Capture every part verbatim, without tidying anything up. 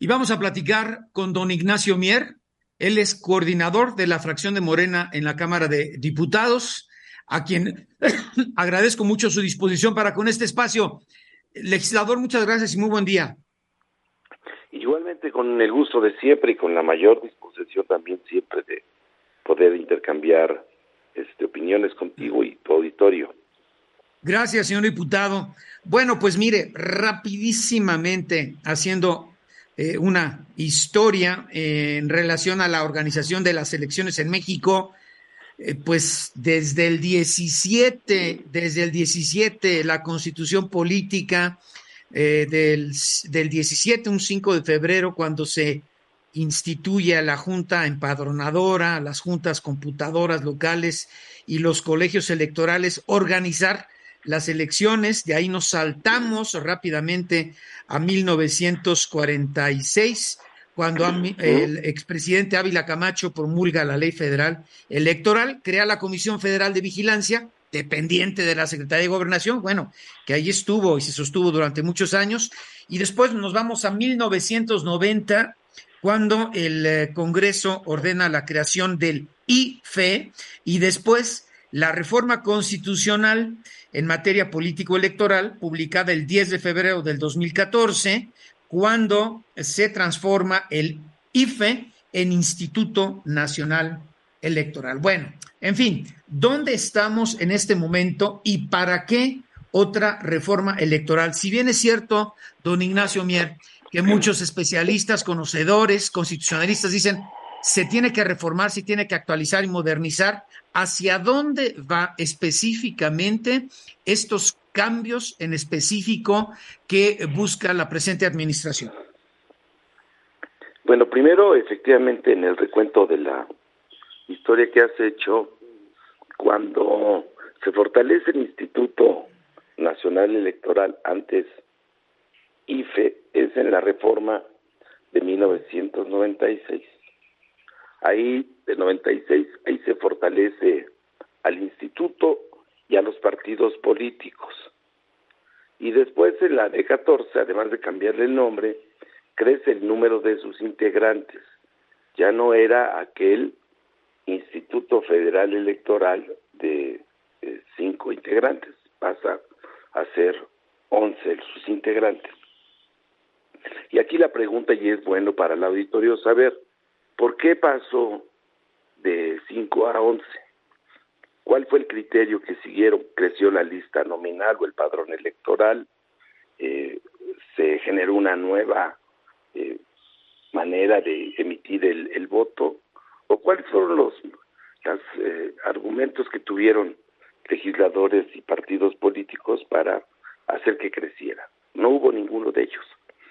Y vamos a platicar con don Ignacio Mier. Él es coordinador de la fracción de Morena en la Cámara de Diputados, a quien agradezco mucho su disposición para con este espacio. Legislador, muchas gracias y muy buen día. Igualmente, con el gusto de siempre y con la mayor disposición también siempre de poder intercambiar este, opiniones contigo y tu auditorio. Gracias, señor diputado. Bueno, pues mire, rapidísimamente haciendo eh, una historia eh, en relación a la organización de las elecciones en México, eh, pues desde el diecisiete, desde el diecisiete, la Constitución Política eh, del, del diecisiete, un cinco de febrero, cuando se instituye a la Junta Empadronadora, a las juntas computadoras locales y los colegios electorales, organizar las elecciones. De ahí nos saltamos rápidamente a mil novecientos cuarenta y seis, cuando el expresidente Ávila Camacho promulga la Ley Federal Electoral, crea la Comisión Federal de Vigilancia, dependiente de la Secretaría de Gobernación, bueno, que ahí estuvo y se sostuvo durante muchos años, y después nos vamos a mil novecientos noventa, cuando el eh, Congreso ordena la creación del I F E, y después la reforma constitucional en materia político-electoral, publicada el diez de febrero del dos mil catorce, cuando se transforma el I F E en Instituto Nacional Electoral. Bueno, en fin, ¿dónde estamos en este momento y para qué otra reforma electoral? Si bien es cierto, don Ignacio Mier, que muchos especialistas, conocedores, constitucionalistas dicen se tiene que reformar, se tiene que actualizar y modernizar, ¿hacia dónde va específicamente estos cambios en específico que busca la presente administración? Bueno, primero, efectivamente, en el recuento de la historia que has hecho, cuando se fortalece el Instituto Nacional Electoral, antes I F E, es en la reforma de mil novecientos noventa y seis. Ahí, de noventa y seis, ahí se fortalece al instituto y a los partidos políticos. Y después, en la de catorce, además de cambiarle el nombre, crece el número de sus integrantes. Ya no era aquel Instituto Federal Electoral de eh, cinco integrantes, pasa a ser once sus integrantes. Y aquí la pregunta, y es bueno para el auditorio saber, ¿por qué pasó de cinco a once? ¿Cuál fue el criterio que siguieron? ¿Creció la lista nominal o el padrón electoral? Eh, ¿Se generó una nueva eh, manera de emitir el, el voto? ¿O cuáles fueron los, los eh, argumentos que tuvieron legisladores y partidos políticos para hacer que creciera? No hubo ninguno de ellos.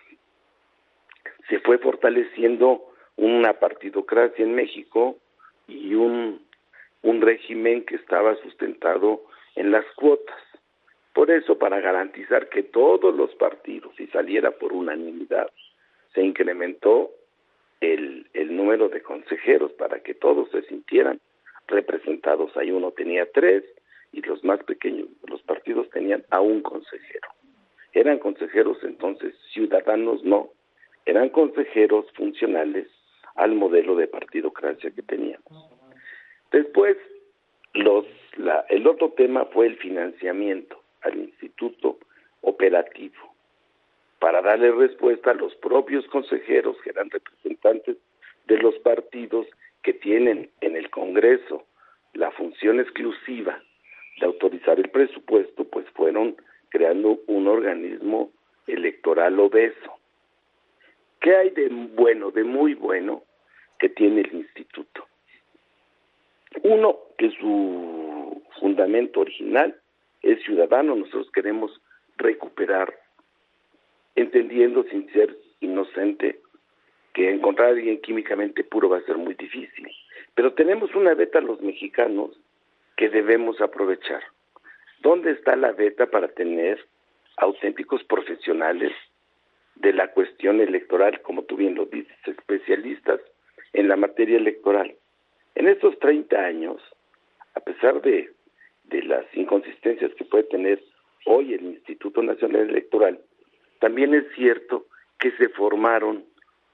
Se fue fortaleciendo una partidocracia en México y un, un régimen que estaba sustentado en las cuotas. Por eso, para garantizar que todos los partidos, si saliera por unanimidad, se incrementó el, el número de consejeros para que todos se sintieran representados. Ahí uno tenía tres y los más pequeños, los partidos tenían a un consejero. Eran consejeros entonces ciudadanos, no, eran consejeros funcionales al modelo de partidocracia que teníamos. Después, los, la, el otro tema fue el financiamiento al instituto operativo, para darle respuesta a los propios consejeros que eran representantes de los partidos que tienen en el Congreso la función exclusiva de autorizar el presupuesto, pues fueron creando un organismo electoral obeso. ¿Qué hay de bueno, de muy bueno, que tiene el instituto? Uno, que su fundamento original es ciudadano. Nosotros queremos recuperar, entendiendo sin ser inocente, que encontrar a alguien químicamente puro va a ser muy difícil. Pero tenemos una beta los mexicanos que debemos aprovechar. ¿Dónde está la beta para tener auténticos profesionales de la cuestión electoral, como tú bien lo dices, especialistas en la materia electoral? En estos treinta años, a pesar de, de las inconsistencias que puede tener hoy el Instituto Nacional Electoral, también es cierto que se formaron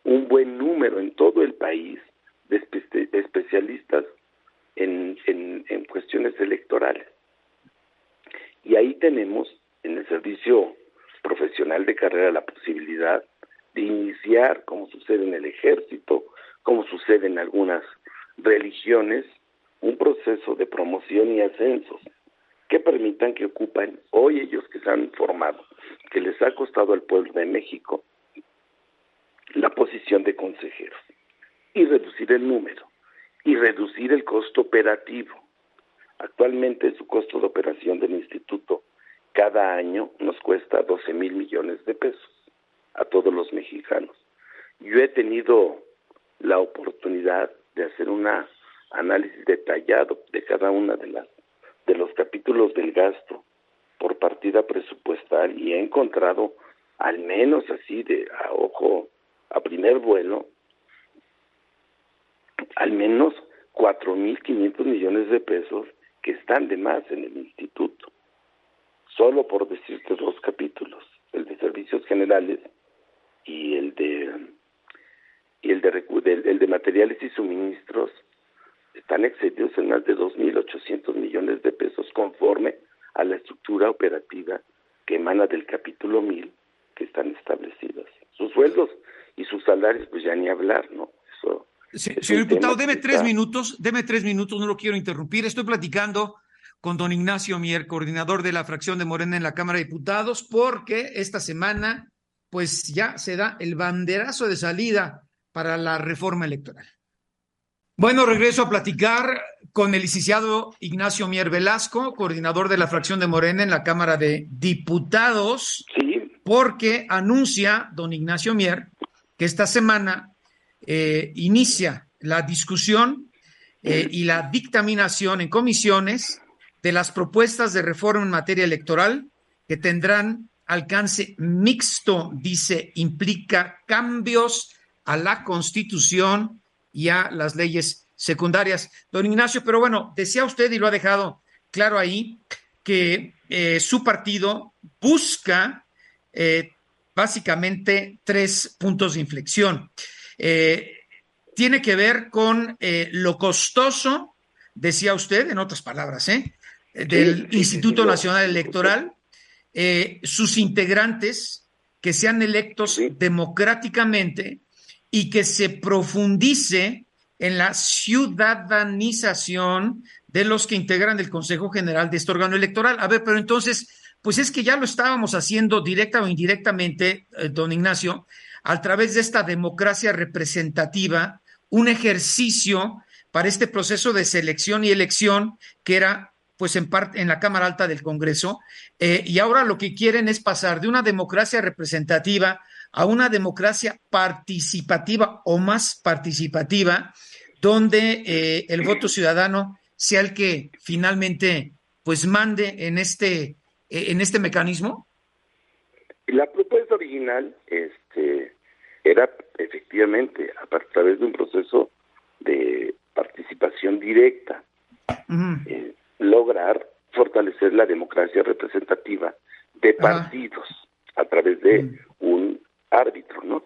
un buen número en todo el país de espe- especialistas en, en, en cuestiones electorales. Y ahí tenemos en el servicio profesional de carrera la posibilidad de iniciar, como sucede en el ejército, como sucede en algunas religiones, un proceso de promoción y ascensos que permitan que ocupen hoy ellos que se han formado, que les ha costado al pueblo de México la posición de consejeros, y reducir el número, y reducir el costo operativo. Actualmente su costo de operación del instituto cada año nos cuesta doce mil millones de pesos a todos los mexicanos. Yo he tenido la oportunidad de hacer un análisis detallado de cada una de las de los capítulos del gasto por partida presupuestal y he encontrado, al menos así de a ojo, a primer vuelo, al menos cuatro mil quinientos millones de pesos que están de más en el instituto. Solo por decirte dos capítulos, el de servicios generales y el de y el de el de materiales y suministros, están excedidos en más de dos mil ochocientos millones de pesos conforme a la estructura operativa que emana del capítulo mil que están establecidas. Sus sueldos y sus salarios, pues ya ni hablar, ¿no? Eso Sí, es señor un diputado, tema deme que tres está... minutos, deme tres minutos, no lo quiero interrumpir. Estoy platicando con don Ignacio Mier, coordinador de la fracción de Morena en la Cámara de Diputados, porque esta semana, pues ya se da el banderazo de salida para la reforma electoral. Bueno, regreso a platicar con el licenciado Ignacio Mier Velasco, coordinador de la fracción de Morena en la Cámara de Diputados, Sí, porque anuncia don Ignacio Mier que esta semana eh, inicia la discusión eh, y la dictaminación en comisiones de las propuestas de reforma en materia electoral que tendrán alcance mixto, dice, implica cambios a la Constitución y a las leyes secundarias. Don Ignacio, pero bueno, decía usted y lo ha dejado claro ahí, que eh, su partido busca eh, básicamente tres puntos de inflexión. Eh, tiene que ver con eh, lo costoso, decía usted, en otras palabras, ¿eh? sí, del sí, sí, sí, Instituto lo, Nacional lo escuché. Electoral, eh, sus integrantes que sean electos Sí, democráticamente y que se profundice en la ciudadanización de los que integran el Consejo General de este órgano electoral. A ver, pero entonces, pues es que ya lo estábamos haciendo directa o indirectamente, eh, don Ignacio, a través de esta democracia representativa, un ejercicio para este proceso de selección y elección que era pues en parte en la Cámara Alta del Congreso, eh, y ahora lo que quieren es pasar de una democracia representativa a una democracia participativa o más participativa, donde eh, el voto ciudadano sea el que finalmente pues mande en este, eh, en este mecanismo. la propuesta original este, era efectivamente a través de un proceso de participación directa, Uh-huh. eh, lograr fortalecer la democracia representativa de Ajá. partidos a través de un árbitro, ¿no?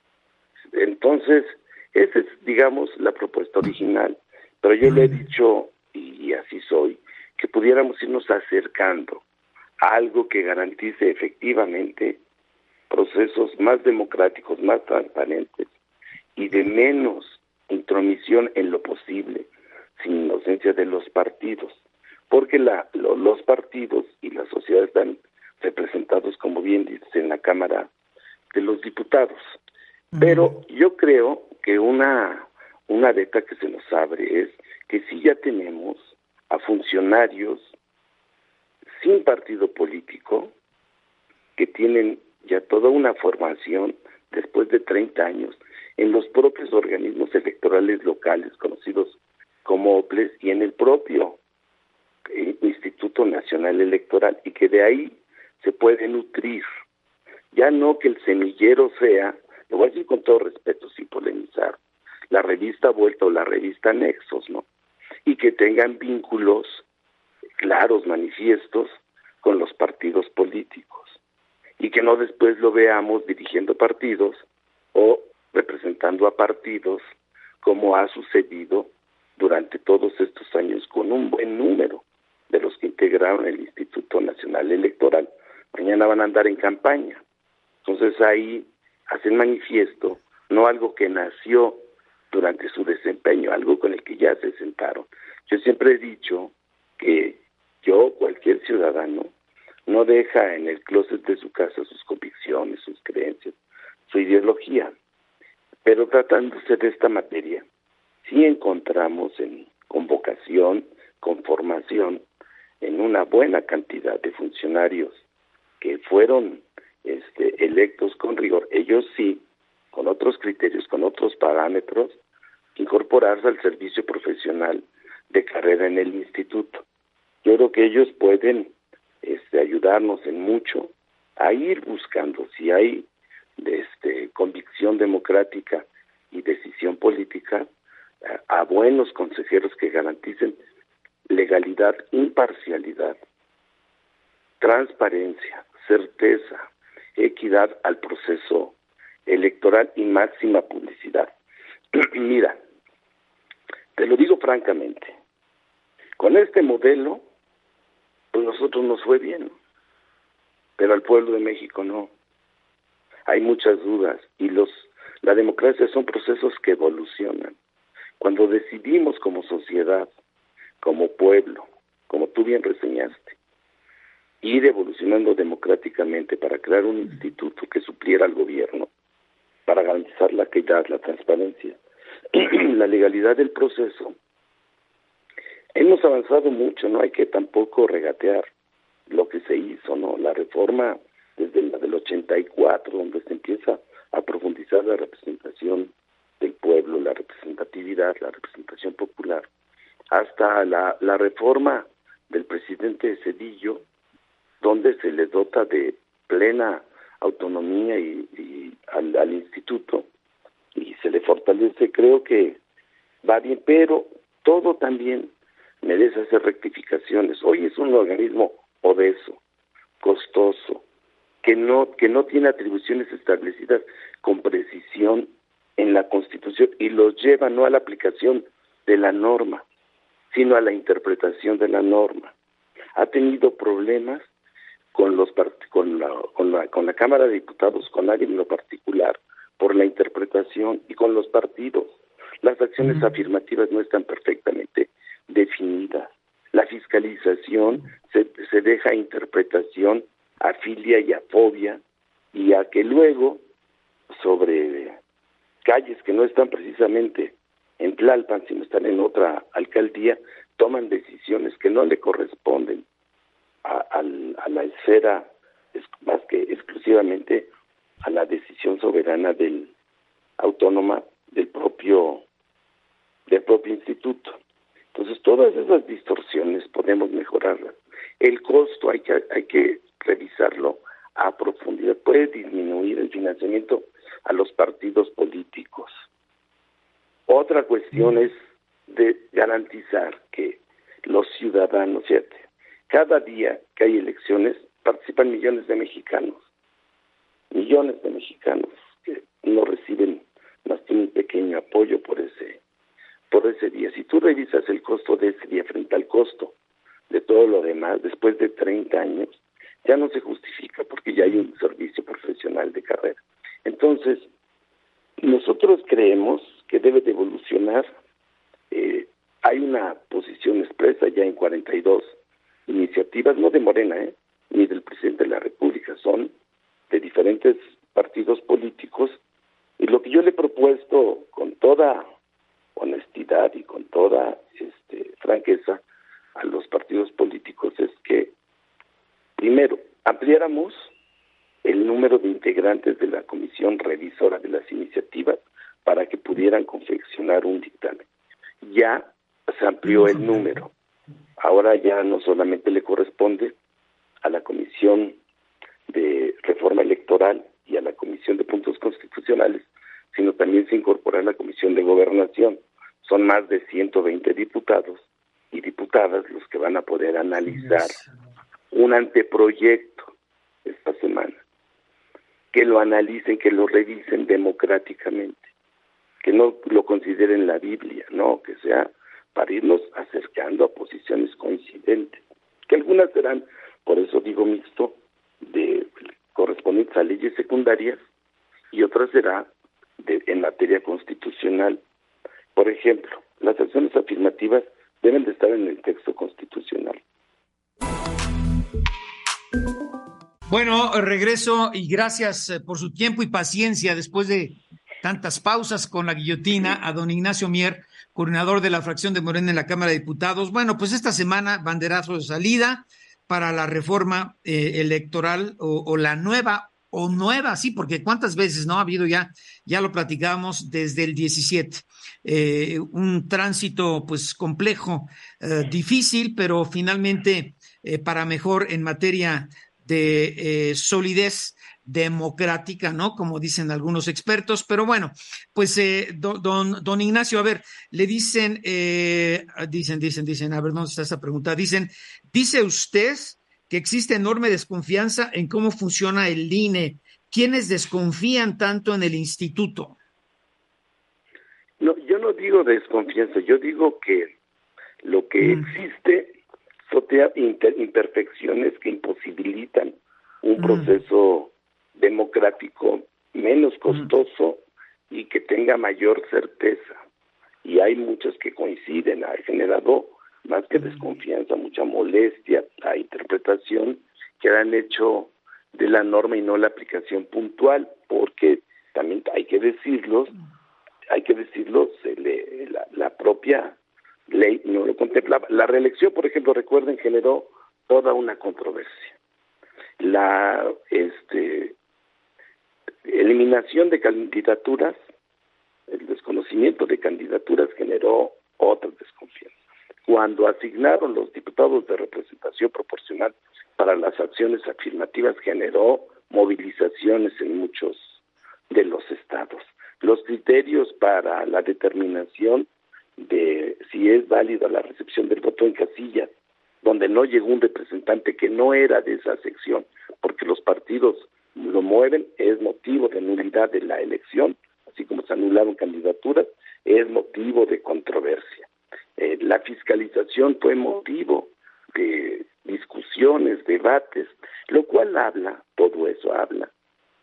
Entonces, esa es, digamos, la propuesta original, pero yo le he dicho, y así soy, que pudiéramos irnos acercando a algo que garantice efectivamente procesos más democráticos, más transparentes y de menos intromisión en lo posible, sin inocencia de los partidos, porque la, lo, los partidos y la sociedad están representados, como bien dices, en la Cámara de los Diputados. Pero yo creo que una, una beta que se nos abre es que si ya tenemos a funcionarios sin partido político, que tienen ya toda una formación después de treinta años en los propios organismos electorales locales conocidos como O P L E S y en el propio eh, Instituto Nacional Electoral, y que de ahí se puede nutrir. Ya no que el semillero sea, lo voy a decir con todo respeto, sin polemizar, la revista Vuelta o la revista Nexos, ¿no? Y que tengan vínculos claros, manifiestos, con los partidos políticos. Y que no después lo veamos dirigiendo partidos o representando enfrentando a partidos, como ha sucedido durante todos estos años con un buen número de los que integraron el Instituto Nacional Electoral. Mañana van a andar en campaña. Entonces ahí hacen manifiesto, no algo que nació durante su desempeño, algo con el que ya se sentaron. Yo siempre he dicho que yo, cualquier ciudadano, no deja en el closet de su casa sus convicciones, sus creencias, su ideología. Pero tratándose de esta materia, sí encontramos en convocación, con formación, en una buena cantidad de funcionarios que fueron este, electos con rigor, ellos sí, con otros criterios, con otros parámetros, incorporarse al servicio profesional de carrera en el instituto. Yo creo que ellos pueden este, ayudarnos en mucho a ir buscando, si hay este, convicción democrática y decisión política, a, a buenos consejeros que garanticen legalidad, imparcialidad, transparencia, certeza, equidad al proceso electoral y máxima publicidad. Mira, te lo digo francamente, con este modelo, pues nosotros nos fue bien, pero al pueblo de México no. Hay muchas dudas y los la democracia son procesos que evolucionan. Cuando decidimos como sociedad, como pueblo, como tú bien reseñaste, ir evolucionando democráticamente para crear un instituto que supliera al gobierno, para garantizar la equidad, la transparencia, la legalidad del proceso, hemos avanzado mucho, no hay que tampoco regatear lo que se hizo, ¿no? La reforma desde la del ochenta y cuatro, donde se empieza a profundizar la representación del pueblo, la representatividad, la representación popular, hasta la, la reforma del presidente Zedillo, donde se le dota de plena autonomía y, y al, al instituto y se le fortalece. Creo que va bien, pero todo también merece hacer rectificaciones. Hoy es un organismo obeso, costoso, que no que no tiene atribuciones establecidas con precisión en la Constitución y los lleva no a la aplicación de la norma, sino a la interpretación de la norma. Ha tenido problemas con los con la, con la con la Cámara de Diputados, con nadie en lo particular, por la interpretación, y con los partidos. Las acciones uh-huh. afirmativas no están perfectamente definidas. La fiscalización se, se deja a interpretación, a filia y a fobia, y a que luego, sobre calles que no están precisamente en Tlalpan, sino están en otra alcaldía, toman decisiones que no le corresponden a, a, a la esfera, más que exclusivamente a la decisión soberana del autónoma del propio del propio instituto. Entonces, todas esas distorsiones podemos mejorarlas. El costo hay que hay que revisarlo a profundidad. Puede disminuir el financiamiento a los partidos políticos. Otra cuestión es de garantizar que los ciudadanos, fíjate, cada día que hay elecciones participan millones de mexicanos, millones de mexicanos que no reciben más que un pequeño apoyo por ese por ese día. Si tú revisas el costo de ese día frente al costo de todo lo demás, después de treinta años, ya no se justifica porque ya hay un servicio profesional de carrera. Entonces, nosotros creemos que debe de evolucionar. Eh, hay una posición expresa ya en cuarenta y dos iniciativas, no de Morena, ¿eh? ni del presidente de la República, son de diferentes partidos políticos, y lo que yo le he propuesto con toda honestidad y con toda este, franqueza a los partidos políticos es que, primero, ampliáramos el número de integrantes de la comisión revisora de las iniciativas para que pudieran confeccionar un dictamen. Ya se amplió el número. Ahora ya no solamente le corresponde a la Comisión de Reforma Electoral y a la Comisión de Puntos Constitucionales, sino también se incorpora a la Comisión de Gobernación. Son más de ciento veinte diputados y diputadas los que van a poder analizar un anteproyecto esta semana. Que lo analicen, que lo revisen democráticamente. que no lo consideren la Biblia, no, que sea para irnos acercando a posiciones coincidentes, que algunas serán, por eso digo mixto, de correspondientes a leyes secundarias y otras será de, en materia constitucional. Por ejemplo, las acciones afirmativas deben de estar en el texto constitucional. Bueno, regreso y gracias por su tiempo y paciencia después de tantas pausas con la guillotina a don Ignacio Mier, coordinador de la fracción de Morena en la Cámara de Diputados. Bueno, pues esta semana banderazo de salida para la reforma eh, electoral o, o la nueva o nueva, sí, porque cuántas veces no ha habido ya, ya lo platicamos desde el diecisiete, eh, un tránsito pues complejo, eh, difícil, pero finalmente eh, para mejor en materia de eh, solidez democrática, ¿no? Como dicen algunos expertos, pero bueno, pues eh, don, don, don Ignacio, a ver, le dicen, eh, dicen, dicen, dicen, a ver, ¿dónde está esta pregunta? Dicen, dice usted que existe enorme desconfianza en cómo funciona el I N E. ¿Quiénes desconfían tanto en el instituto? No, yo no digo desconfianza, yo digo que lo que mm. existe son imperfecciones que imposibilitan un mm. proceso democrático menos costoso mm. y que tenga mayor certeza. Y hay muchos que coinciden, ha generado más que desconfianza, mucha molestia, la interpretación que han hecho de la norma y no la aplicación puntual, porque también hay que decirlo, hay que decirlo, se le, la, la propia ley no lo contemplaba. La reelección, por ejemplo, recuerden, generó toda una controversia. La este eliminación de candidaturas, el desconocimiento de candidaturas generó otra desconfianza. Cuando asignaron los diputados de representación proporcional para las acciones afirmativas, generó movilizaciones en muchos de los estados. Los criterios para la determinación de si es válida la recepción del voto en casillas, donde no llegó un representante que no era de esa sección, porque los partidos lo mueven, es motivo de nulidad de la elección, así como se anularon candidaturas, es motivo de controversia. Eh, la fiscalización fue motivo de discusiones, debates, lo cual habla, todo eso habla,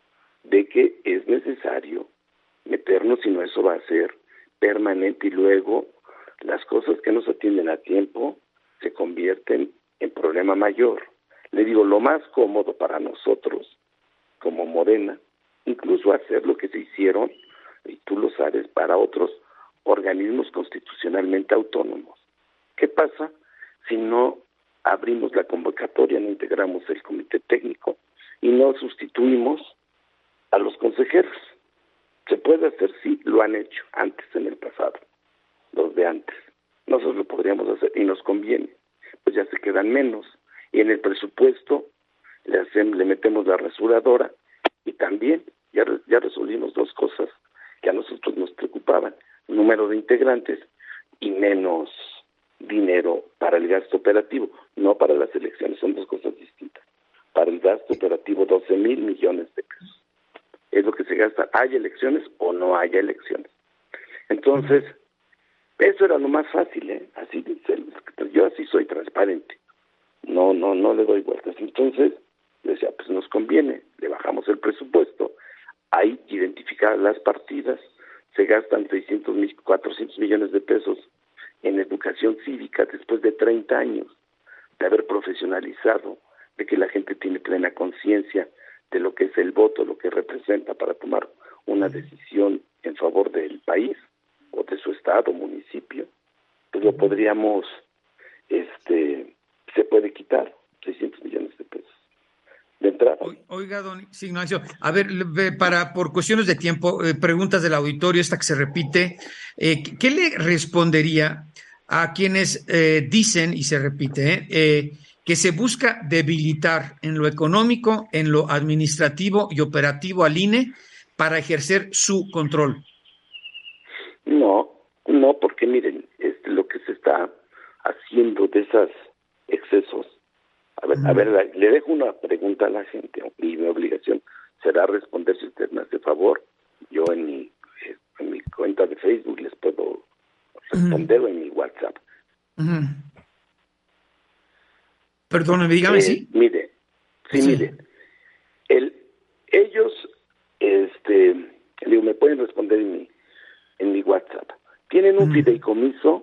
de que es necesario meternos, si no eso va a ser permanente y luego las cosas que no se atienden a tiempo se convierten en problema mayor. Le digo, lo más cómodo para nosotros, como Morena, incluso hacer lo que se hicieron, y tú lo sabes, para otros organismos constitucionalmente autónomos. ¿Qué pasa si no abrimos la convocatoria, no integramos el comité técnico y no sustituimos a los consejeros? Se puede hacer, sí, lo han hecho antes en el pasado, los de antes. Nosotros lo podríamos hacer y nos conviene, pues ya se quedan menos. Y en el presupuesto le, hacemos, le metemos la rasuradora y también ya, ya resolvimos dos cosas que a nosotros nos preocupaban: número de integrantes y menos dinero para el gasto operativo, no para las elecciones, son dos cosas distintas. Para el gasto operativo, doce mil millones de pesos. Es lo que se gasta, haya elecciones o no haya elecciones. Entonces, eso era lo más fácil, ¿eh? Así, yo así soy transparente, no, no, no le doy vueltas. Entonces, decía, pues nos conviene, le bajamos el presupuesto, hay que identificar las partidas, se gastan seiscientos, cuatrocientos millones de pesos en educación cívica después de treinta años de haber profesionalizado, de que la gente tiene plena conciencia de lo que es el voto, lo que representa para tomar una decisión en favor del país o de su estado, municipio, pues lo podríamos, este, se puede quitar seiscientos millones de pesos de entrada. Oiga, don Ignacio, a ver, para por cuestiones de tiempo, eh, preguntas del auditorio, esta que se repite, eh, ¿qué le respondería a quienes eh, dicen, y se repite, eh, eh, que se busca debilitar en lo económico, en lo administrativo y operativo al I N E para ejercer su control? No, no, porque miren, este, lo que se está haciendo de esos excesos. A ver, mm. a ver, le dejo una pregunta a la gente y mi obligación será responder, si usted me hace favor, yo en mi, en mi cuenta de Facebook les puedo responder, uh-huh. o en mi WhatsApp. Uh-huh. Perdóname, dígame, eh, ¿sí? Mire, sí, sí, mire, el, ellos, este, digo, me pueden responder en mi, en mi WhatsApp. Tienen un uh-huh. fideicomiso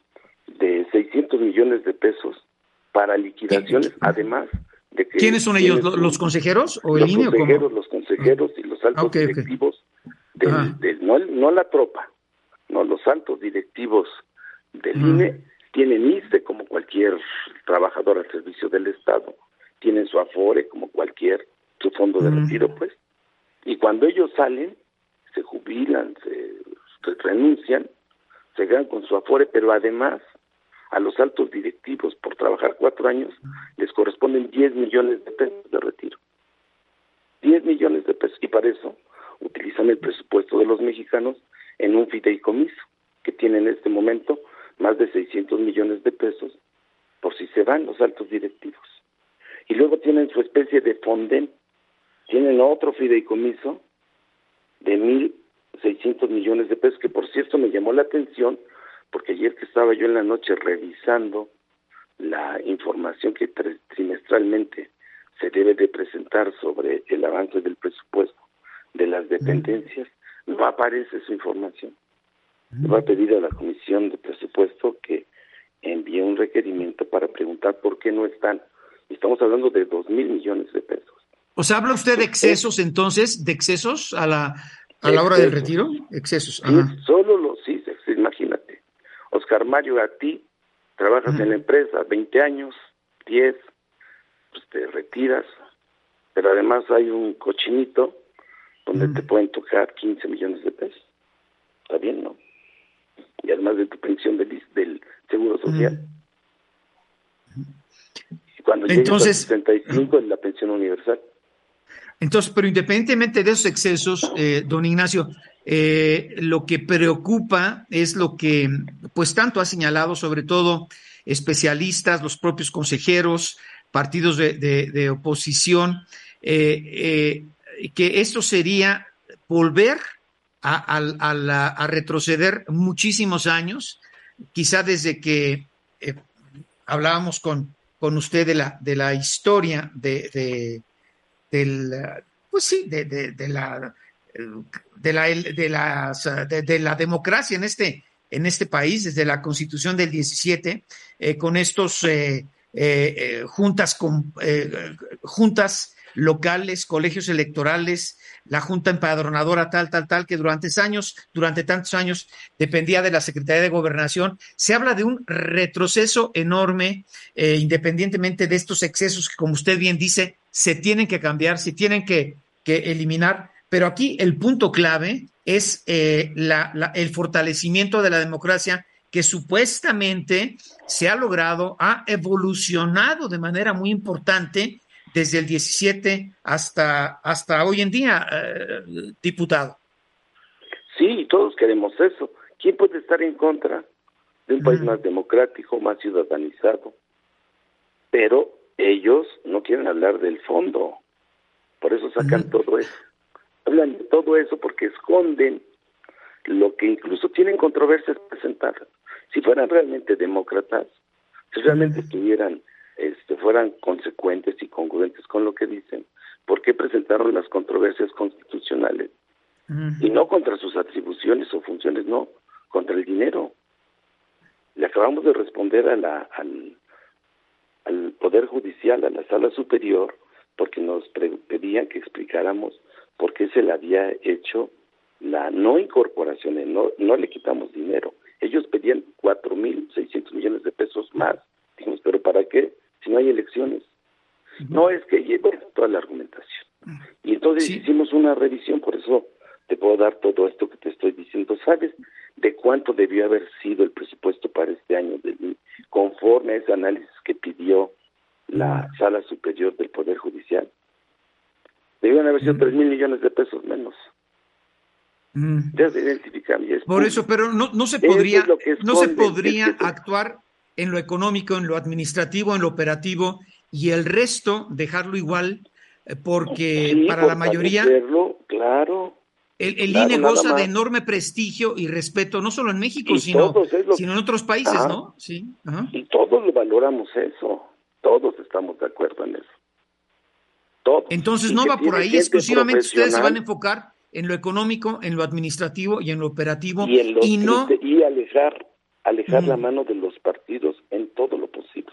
de seiscientos millones de pesos para liquidaciones, además de que... ¿Quiénes son ellos? ¿Los, los consejeros o el los I N E? Consejeros, los consejeros uh-huh. y los altos okay, directivos, okay. del, uh-huh. del, no, no la tropa, no, los altos directivos del uh-huh. I N E tienen I S S S E como cualquier trabajador al servicio del Estado, tienen su Afore como cualquier, su fondo de uh-huh. retiro, pues, y cuando ellos salen, se jubilan, se, se renuncian, se quedan con su Afore, pero además a los altos directivos por trabajar cuatro años les corresponden diez millones de pesos de retiro. diez millones de pesos, y para eso utilizan el presupuesto de los mexicanos en un fideicomiso que tiene en este momento más de seiscientos millones de pesos por si se van los altos directivos. Y luego tienen su especie de fonden, tienen otro fideicomiso de mil seiscientos millones de pesos, que por cierto me llamó la atención, porque ayer que estaba yo en la noche revisando la información que trimestralmente se debe de presentar sobre el avance del presupuesto de las dependencias, no aparece su información. Le voy a pedir a la Comisión de Presupuesto que envíe un requerimiento para preguntar por qué no están. Estamos hablando de dos mil millones de pesos. O sea, ¿habla usted de excesos entonces? ¿De excesos a la a la hora del retiro? Excesos. Ajá. Sí, solo los sí, imagínate. Oscar Mario, a ti, trabajas uh-huh. en la empresa veinte años, diez, pues te retiras, pero además hay un cochinito donde uh-huh. te pueden tocar quince millones de pesos. Está bien, ¿no? Y además de tu pensión del, del Seguro Social. Uh-huh. Y cuando entonces, llegues a sesenta y cinco uh-huh. es la pensión universal. Entonces, pero independientemente de esos excesos, eh, don Ignacio, eh, lo que preocupa es lo que, pues tanto ha señalado, sobre todo especialistas, los propios consejeros, partidos de, de, de oposición, eh, eh, que esto sería volver a, a, a, la, a retroceder muchísimos años, quizá desde que eh, hablábamos con, con usted de la, de la historia de, de del pues sí de, de, de la de la de las de, de la democracia en este en este país desde la Constitución del diecisiete eh, con estos eh, eh, eh, juntas con eh, juntas locales, colegios electorales, la junta empadronadora tal, tal, tal, que durante años, durante tantos años dependía de la Secretaría de Gobernación. Se habla de un retroceso enorme, eh, independientemente de estos excesos que, como usted bien dice, se tienen que cambiar, se tienen que, que eliminar, pero aquí el punto clave es eh, la, la, el fortalecimiento de la democracia que supuestamente se ha logrado, ha evolucionado de manera muy importante desde el diecisiete hasta, hasta hoy en día, eh, diputado. Sí, todos queremos eso. ¿Quién puede estar en contra de un país mm. más democrático, más ciudadanizado? Pero ellos no quieren hablar del fondo, por eso sacan mm. todo eso. Hablan de todo eso porque esconden lo que incluso tienen controversias presentadas. Si fueran realmente demócratas, si realmente mm. estuvieran Este, fueran consecuentes y congruentes con lo que dicen, ¿por qué presentaron las controversias constitucionales? Uh-huh. Y no contra sus atribuciones o funciones, no, contra el dinero. Le acabamos de responder a la, al, al Poder Judicial, a la Sala Superior, porque nos pre- pedían que explicáramos por qué se le había hecho la no incorporación, no, no le quitamos dinero. Ellos pedían cuatro mil seiscientos millones de pesos más. Dijimos, ¿pero para qué? Si no hay elecciones. Uh-huh. No es que lleve toda la argumentación. Y entonces sí. hicimos una revisión, por eso te puedo dar todo esto que te estoy diciendo. ¿Sabes de cuánto debió haber sido el presupuesto para este año, de, conforme a ese análisis que pidió la uh-huh. Sala Superior del Poder Judicial? Debían haber sido uh-huh. tres mil millones de pesos menos. Uh-huh. Ya se identifican. Y es por eso, pero no, no se podría, es no se podría es que actuar en lo económico, en lo administrativo, en lo operativo, y el resto dejarlo igual, porque sí, para la mayoría... Claro. El, el Claro, I N E nada goza de más. enorme prestigio y respeto, no solo en México, Y sino, todos es lo sino en otros países, ajá, ¿no? Sí. Ajá. y todos lo valoramos eso. Todos estamos de acuerdo en eso. Todos. Entonces Y no que va por tiene ahí, gente exclusivamente ustedes se van a profesional enfocar en lo económico, en lo administrativo y en lo operativo, y en los y crite- no, y alejar alejar la mm, mano de los partidos en todo lo posible.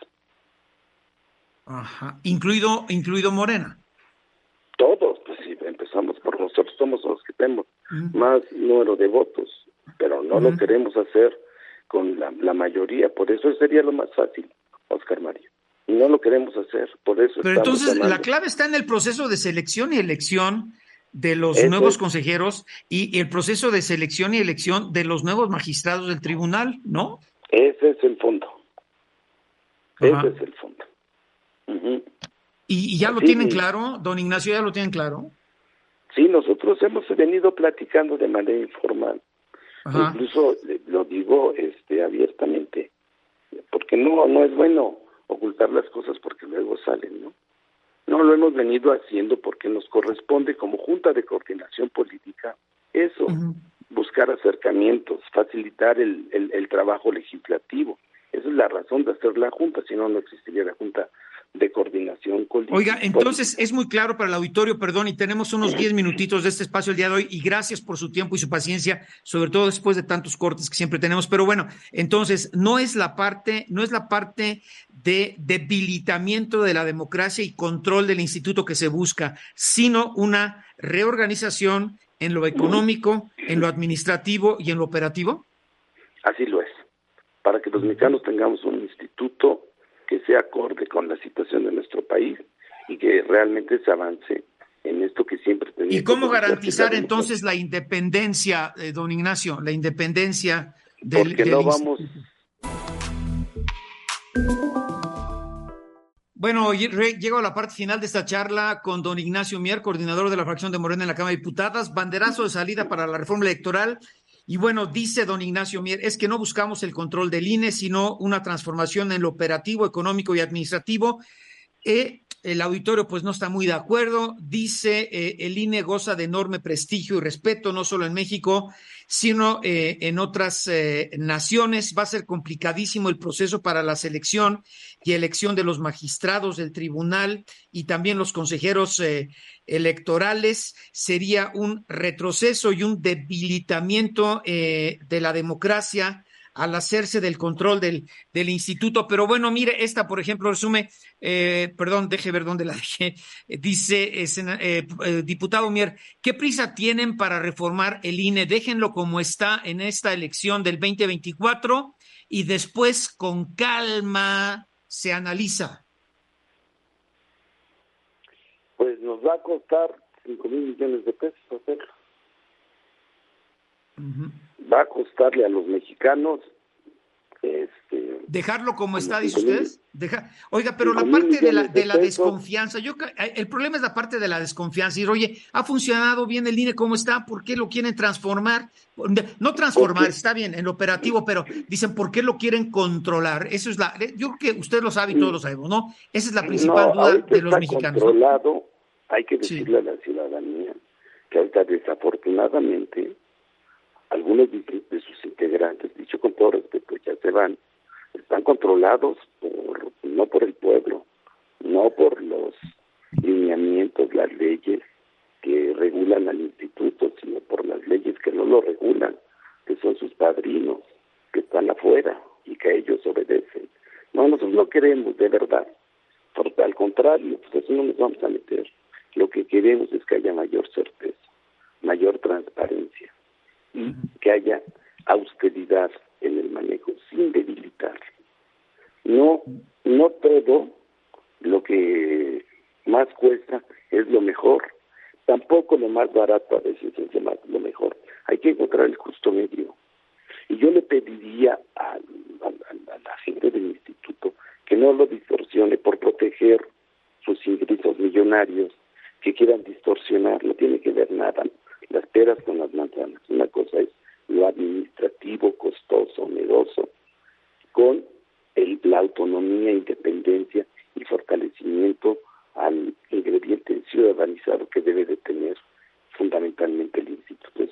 ajá, incluido, incluido Morena. Todos, pues sí, empezamos por nosotros, somos los que tenemos Mm, más número de votos, pero no lo mm. queremos hacer con la, la mayoría, por eso sería lo más fácil, Oscar Mario. Y no lo queremos hacer, por eso Pero estamos entonces la llamando. clave está en el proceso de selección y elección de los Eso nuevos es, consejeros y el proceso de selección y elección de los nuevos magistrados del tribunal, ¿no? ese es el fondo, ese Ajá. es el fondo. Ujú. ¿Y, y ya lo tienen Sí, claro, don Ignacio, ya lo tienen claro? sí, nosotros hemos venido platicando de manera informal, Ajá. incluso eh, lo digo este abiertamente, porque no no es bueno ocultar las cosas porque luego salen, ¿no? No lo hemos venido haciendo porque nos corresponde como Junta de Coordinación Política eso, Ujú. buscar acercamientos, facilitar el, el, el trabajo legislativo. Esa es la razón de hacer la Junta, si no, no existiría la Junta de Coordinación Oiga, entonces Política. es muy claro para el auditorio, perdón, y tenemos unos diez minutitos de este espacio el día de hoy, y gracias por su tiempo y su paciencia, sobre todo después de tantos cortes que siempre tenemos. Pero bueno, entonces no es la parte, no es la parte de debilitamiento de la democracia y control del instituto que se busca, sino una reorganización en lo económico, en lo administrativo y en lo operativo. Así lo es, para que los mexicanos tengamos un instituto que sea acorde con la situación de nuestro país y que realmente se avance en esto que siempre ¿Y tenía que cómo buscar, que es la garantizar democracia. entonces la independencia, eh, don Ignacio, la independencia del, Porque del no vamos, instituto? Bueno, llego a la parte final de esta charla con don Ignacio Mier, coordinador de la fracción de Morena en la Cámara de Diputados, banderazo de salida para la reforma electoral. Y bueno, dice don Ignacio Mier, es que no buscamos el control del I N E, sino una transformación en lo operativo, económico y administrativo. Eh, el auditorio pues no está muy de acuerdo, dice eh, el I N E goza de enorme prestigio y respeto, no solo en México, sino eh, en otras eh, naciones. Va a ser complicadísimo el proceso para la selección y elección de los magistrados del tribunal y también los consejeros eh, electorales. Sería un retroceso y un debilitamiento eh, de la democracia al hacerse del control del, del instituto. Pero bueno, mire, esta, por ejemplo, resume, eh, perdón, deje ver dónde la dejé, eh, dice, eh, eh, eh, diputado Mier, ¿qué prisa tienen para reformar el I N E? Déjenlo como está en esta elección del veinte veinticuatro y después con calma se analiza. pues nos va a costar cinco mil millones de pesos hacerlo. Uh-huh. Va a costarle a los mexicanos este dejarlo como como está, dice cinco mil usted. Deja... Oiga, pero cinco la mil parte de la, millones de de la pesos. desconfianza, yo el problema es la parte de la desconfianza. Y oye, ha funcionado bien el I N E como está, ¿por qué lo quieren transformar? No transformar, Porque está bien, en lo operativo, pero dicen, ¿por qué lo quieren controlar? Eso es la, yo creo que usted lo sabe y todos lo sabemos, ¿no? Esa es la no, principal duda ahorita de los está mexicanos, ¿no? controlado, hay que Sí. decirle a la ciudadanía que ahorita desafortunadamente algunos de, de sus integrantes, dicho con todo respeto, ya se van, están controlados por no por el pueblo, no por los lineamientos, las leyes que regulan al instituto, sino por las leyes que no lo regulan, que son sus padrinos, que están afuera y que a ellos obedecen. No, nosotros no queremos, de verdad. Porque al contrario, pues eso no nos vamos a meter. Lo que queremos es que haya mayor certeza, mayor transparencia y que haya austeridad en el manejo, sin debilitar. No, no todo lo que más cuesta es lo mejor. Tampoco lo más barato a veces es lo, más, lo mejor. Hay que encontrar el justo medio. Y yo le pediría a, a, a la gente del instituto que no lo distorsione por proteger sus ingresos millonarios, que quieran distorsionar, no tiene que ver nada, las peras con las manzanas. Una cosa es lo administrativo, costoso, oneroso, con el, la autonomía, independencia y fortalecimiento al ingrediente ciudadanizado que debe de tener fundamentalmente el instituto.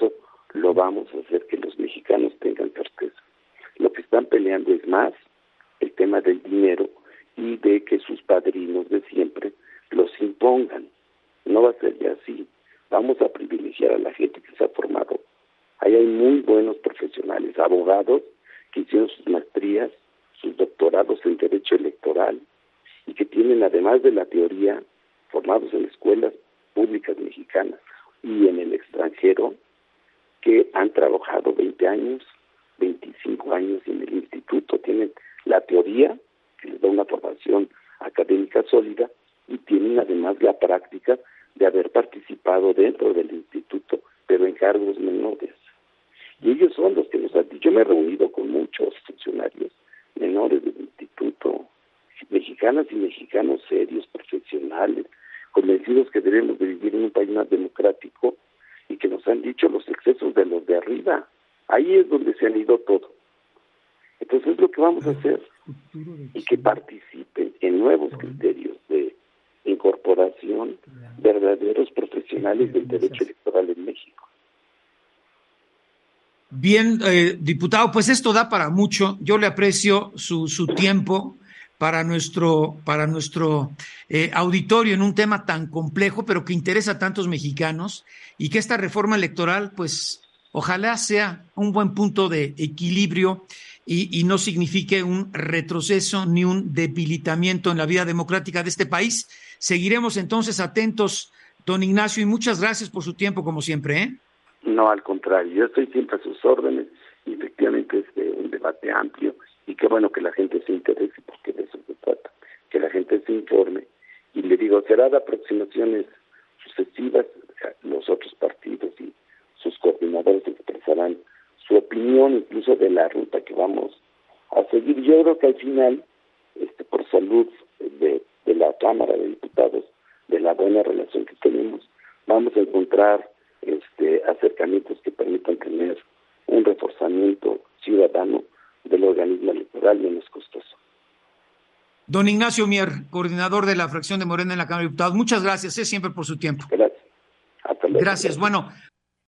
están peleando es más el tema del dinero y de que sus padrinos de siempre los impongan. No va a ser ya así. Vamos a privilegiar a la gente que se ha formado. Ahí hay muy buenos profesionales, abogados que hicieron sus maestrías, sus doctorados en Derecho Electoral y que tienen, además de la teoría, formados en escuelas públicas mexicanas y en el extranjero, que han trabajado veinte años, veinticinco años en el instituto. Tienen la teoría, que les da una formación académica sólida, y tienen además la práctica de haber participado dentro del instituto, pero en cargos menores. Y ellos son los que nos han dicho. Yo me he reunido con muchos funcionarios menores del instituto, mexicanas y mexicanos serios, profesionales, convencidos que debemos de vivir en un país más democrático, y que nos han dicho los excesos de los de arriba. Ahí es donde se han ido todo. Entonces es lo que vamos a hacer, y que participen en nuevos criterios de incorporación verdaderos profesionales del derecho electoral en México. Bien, eh, diputado, pues esto da para mucho. Yo le aprecio su, su tiempo para nuestro, para nuestro eh, auditorio en un tema tan complejo, pero que interesa a tantos mexicanos, y que esta reforma electoral, pues, ojalá sea un buen punto de equilibrio y, y no signifique un retroceso ni un debilitamiento en la vida democrática de este país. Seguiremos entonces atentos, don Ignacio, y muchas gracias por su tiempo, como siempre, ¿eh? No, al contrario, yo estoy siempre a sus órdenes, y efectivamente es de un debate amplio, y qué bueno que la gente se interese, porque de eso se trata, que la gente se informe, y le digo, será de aproximaciones sucesivas, los otros partidos y sus coordinadores expresarán su opinión incluso de la ruta que vamos a seguir. Yo creo que al final, este, por salud de, de la Cámara de Diputados, de la buena relación que tenemos, vamos a encontrar este acercamientos que permitan tener un reforzamiento ciudadano del organismo electoral menos costoso. Don Ignacio Mier, coordinador de la fracción de Morena en la Cámara de Diputados, muchas gracias, eh, siempre por su tiempo. Gracias. Hasta luego. Gracias. Bueno.